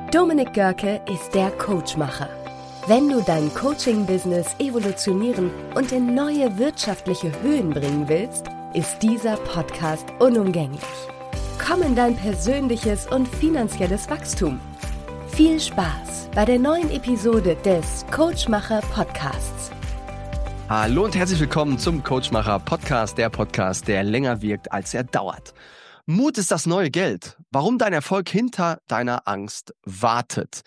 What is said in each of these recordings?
Dominik Görke ist der Coachmacher. Wenn du dein Coaching-Business evolutionieren und in neue wirtschaftliche Höhen bringen willst, ist dieser Podcast unumgänglich. Komm in dein persönliches und finanzielles Wachstum. Viel Spaß bei der neuen Episode des Coachmacher Podcasts. Hallo und herzlich willkommen zum Coachmacher Podcast, der Podcast, der länger wirkt, als er dauert. Mut ist das neue Geld. Warum dein Erfolg hinter deiner Angst wartet.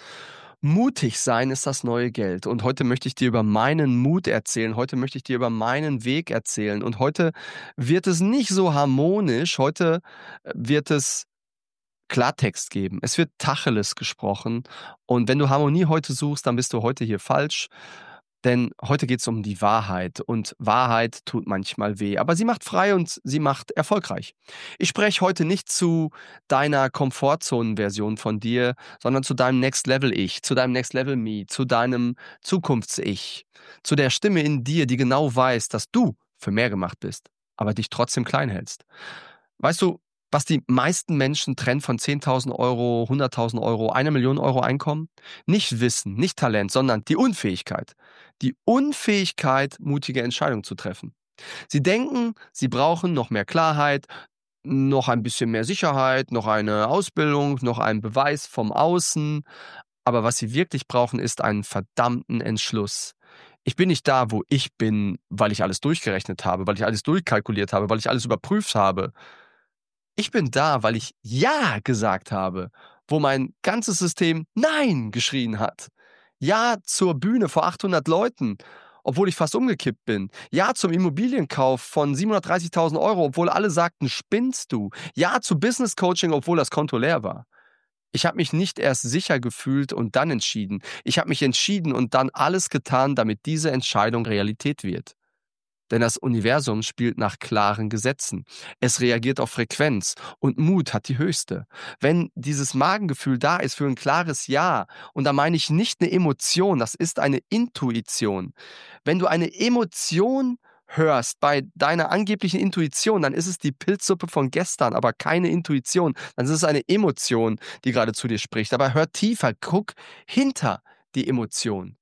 Mutig sein ist das neue Geld. Und heute möchte ich dir über meinen Mut erzählen. Heute möchte ich dir über meinen Weg erzählen. Und heute wird es nicht so harmonisch. Heute wird es Klartext geben. Es wird Tacheles gesprochen. Und wenn du Harmonie heute suchst, dann bist du heute hier falsch. Denn heute geht es um die Wahrheit. Und Wahrheit tut manchmal weh. Aber sie macht frei und sie macht erfolgreich. Ich spreche heute nicht zu deiner Komfortzonen-Version von dir, sondern zu deinem Next-Level-Ich, zu deinem Next-Level-Me, zu deinem Zukunfts-Ich, zu der Stimme in dir, die genau weiß, dass du für mehr gemacht bist, aber dich trotzdem klein hältst. Weißt du, was die meisten Menschen trennt von 10.000 Euro, 100.000 Euro, 1 Million Euro Einkommen? Nicht Wissen, nicht Talent, sondern die Unfähigkeit. Die Unfähigkeit, mutige Entscheidungen zu treffen. Sie denken, sie brauchen noch mehr Klarheit, noch ein bisschen mehr Sicherheit, noch eine Ausbildung, noch einen Beweis vom Außen. Aber was sie wirklich brauchen, ist einen verdammten Entschluss. Ich bin nicht da, wo ich bin, weil ich alles durchgerechnet habe, weil ich alles durchkalkuliert habe, weil ich alles überprüft habe. Ich bin da, weil ich Ja gesagt habe, wo mein ganzes System Nein geschrien hat. Ja zur Bühne vor 800 Leuten, obwohl ich fast umgekippt bin. Ja zum Immobilienkauf von 730.000 Euro, obwohl alle sagten, spinnst du. Ja zu Business Coaching, obwohl das Konto leer war. Ich habe mich nicht erst sicher gefühlt und dann entschieden. Ich habe mich entschieden und dann alles getan, damit diese Entscheidung Realität wird. Denn das Universum spielt nach klaren Gesetzen. Es reagiert auf Frequenz und Mut hat die höchste. Wenn dieses Magengefühl da ist für ein klares Ja, und da meine ich nicht eine Emotion, das ist eine Intuition. Wenn du eine Emotion hörst bei deiner angeblichen Intuition, dann ist es die Pilzsuppe von gestern, aber keine Intuition. Dann ist es eine Emotion, die gerade zu dir spricht. Aber hör tiefer, guck hinter die Emotion.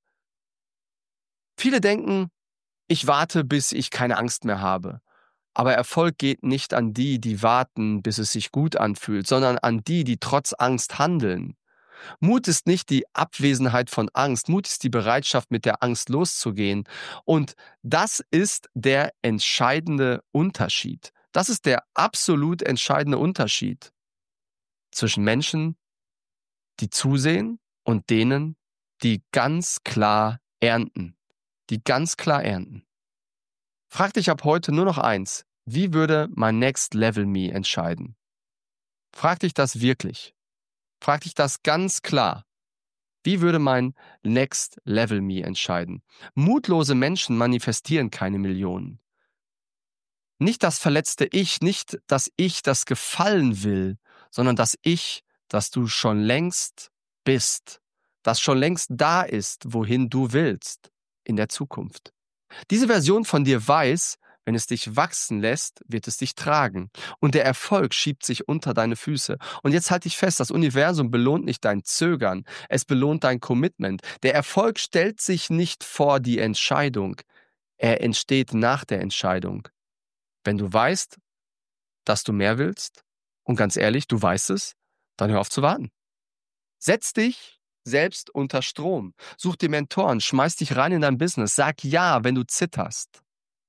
Viele denken, ich warte, bis ich keine Angst mehr habe. Aber Erfolg geht nicht an die, die warten, bis es sich gut anfühlt, sondern an die, die trotz Angst handeln. Mut ist nicht die Abwesenheit von Angst. Mut ist die Bereitschaft, mit der Angst loszugehen. Und das ist der entscheidende Unterschied. Das ist der absolut entscheidende Unterschied zwischen Menschen, die zusehen und denen, die ganz klar ernten. Die ganz klar ernten. Frag dich ab heute nur noch eins. Wie würde mein Next Level Me entscheiden? Frag dich das wirklich. Frag dich das ganz klar. Wie würde mein Next Level Me entscheiden? Mutlose Menschen manifestieren keine Millionen. Nicht das verletzte Ich, nicht das Ich, das gefallen will, sondern das Ich, das du schon längst bist, das schon längst da ist, wohin du willst in der Zukunft. Diese Version von dir weiß, wenn es dich wachsen lässt, wird es dich tragen. Und der Erfolg schiebt sich unter deine Füße. Und jetzt halt dich fest, das Universum belohnt nicht dein Zögern, es belohnt dein Commitment. Der Erfolg stellt sich nicht vor die Entscheidung, er entsteht nach der Entscheidung. Wenn du weißt, dass du mehr willst, und ganz ehrlich, du weißt es, dann hör auf zu warten. Setz dich selbst unter Strom. Such dir Mentoren, schmeiß dich rein in dein Business. Sag ja, wenn du zitterst.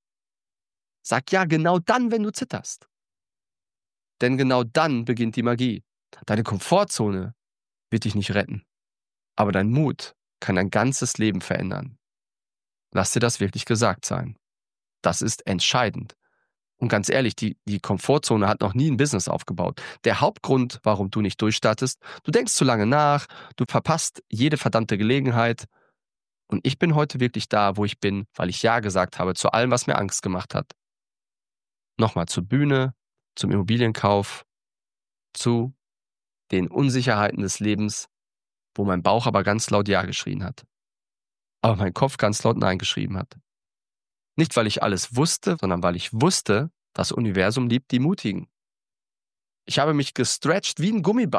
Sag ja genau dann, wenn du zitterst. Denn genau dann beginnt die Magie. Deine Komfortzone wird dich nicht retten. Aber dein Mut kann dein ganzes Leben verändern. Lass dir das wirklich gesagt sein. Das ist entscheidend. Und ganz ehrlich, die Komfortzone hat noch nie ein Business aufgebaut. Der Hauptgrund, warum du nicht durchstartest, du denkst zu lange nach, du verpasst jede verdammte Gelegenheit. Und ich bin heute wirklich da, wo ich bin, weil ich Ja gesagt habe zu allem, was mir Angst gemacht hat. Nochmal zur Bühne, zum Immobilienkauf, zu den Unsicherheiten des Lebens, wo mein Bauch aber ganz laut Ja geschrien hat. Aber mein Kopf ganz laut Nein geschrieben hat. Nicht, weil ich alles wusste, sondern weil ich wusste, das Universum liebt die Mutigen. Ich habe mich gestretcht wie ein Gummiband.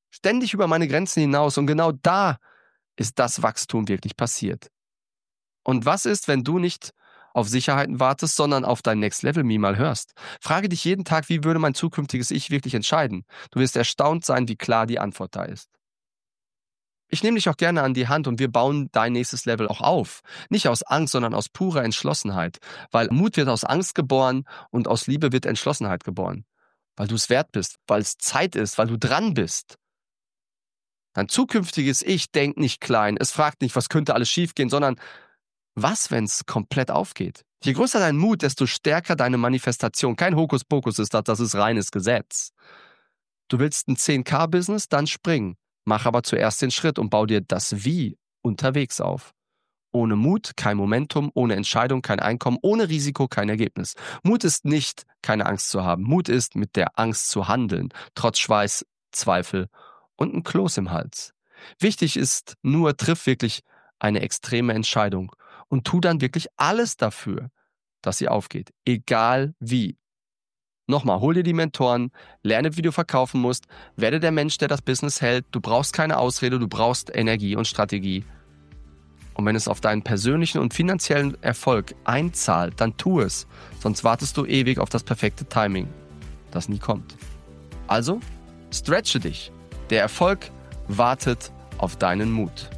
Ständig über meine Grenzen hinaus. Und genau da ist das Wachstum wirklich passiert. Und was ist, wenn du nicht auf Sicherheiten wartest, sondern auf dein Next Level Me mal hörst? Frage dich jeden Tag, wie würde mein zukünftiges Ich wirklich entscheiden? Du wirst erstaunt sein, wie klar die Antwort da ist. Ich nehme dich auch gerne an die Hand und wir bauen dein nächstes Level auch auf. Nicht aus Angst, sondern aus purer Entschlossenheit. Weil Mut wird aus Angst geboren und aus Liebe wird Entschlossenheit geboren. Weil du es wert bist, weil es Zeit ist, weil du dran bist. Dein zukünftiges Ich denkt nicht klein. Es fragt nicht, was könnte alles schiefgehen, sondern was, wenn es komplett aufgeht? Je größer dein Mut, desto stärker deine Manifestation. Kein Hokuspokus ist das ist reines Gesetz. Du willst ein 10K-Business, dann spring. Mach aber zuerst den Schritt und bau dir das Wie unterwegs auf. Ohne Mut kein Momentum, ohne Entscheidung kein Einkommen, ohne Risiko kein Ergebnis. Mut ist nicht, keine Angst zu haben. Mut ist, mit der Angst zu handeln, trotz Schweiß, Zweifel und ein Kloß im Hals. Wichtig ist nur, triff wirklich eine extreme Entscheidung und tu dann wirklich alles dafür, dass sie aufgeht, egal wie. Nochmal, hol dir die Mentoren, lerne, wie du verkaufen musst, werde der Mensch, der das Business hält. Du brauchst keine Ausrede, du brauchst Energie und Strategie. Und wenn es auf deinen persönlichen und finanziellen Erfolg einzahlt, dann tu es. Sonst wartest du ewig auf das perfekte Timing, das nie kommt. Also, stretche dich. Der Erfolg wartet auf deinen Mut.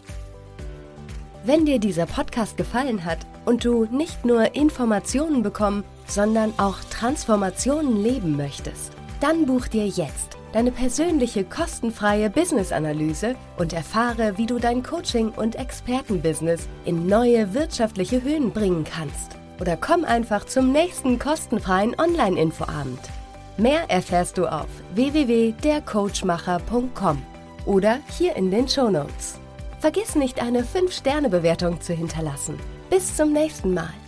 Wenn dir dieser Podcast gefallen hat und du nicht nur Informationen bekommen, sondern auch Transformationen leben möchtest, dann buch dir jetzt deine persönliche kostenfreie Business-Analyse und erfahre, wie du dein Coaching- und Expertenbusiness in neue wirtschaftliche Höhen bringen kannst. Oder komm einfach zum nächsten kostenfreien Online-Infoabend. Mehr erfährst du auf www.dercoachmacher.com oder hier in den Shownotes. Vergiss nicht, eine 5-Sterne-Bewertung zu hinterlassen. Bis zum nächsten Mal.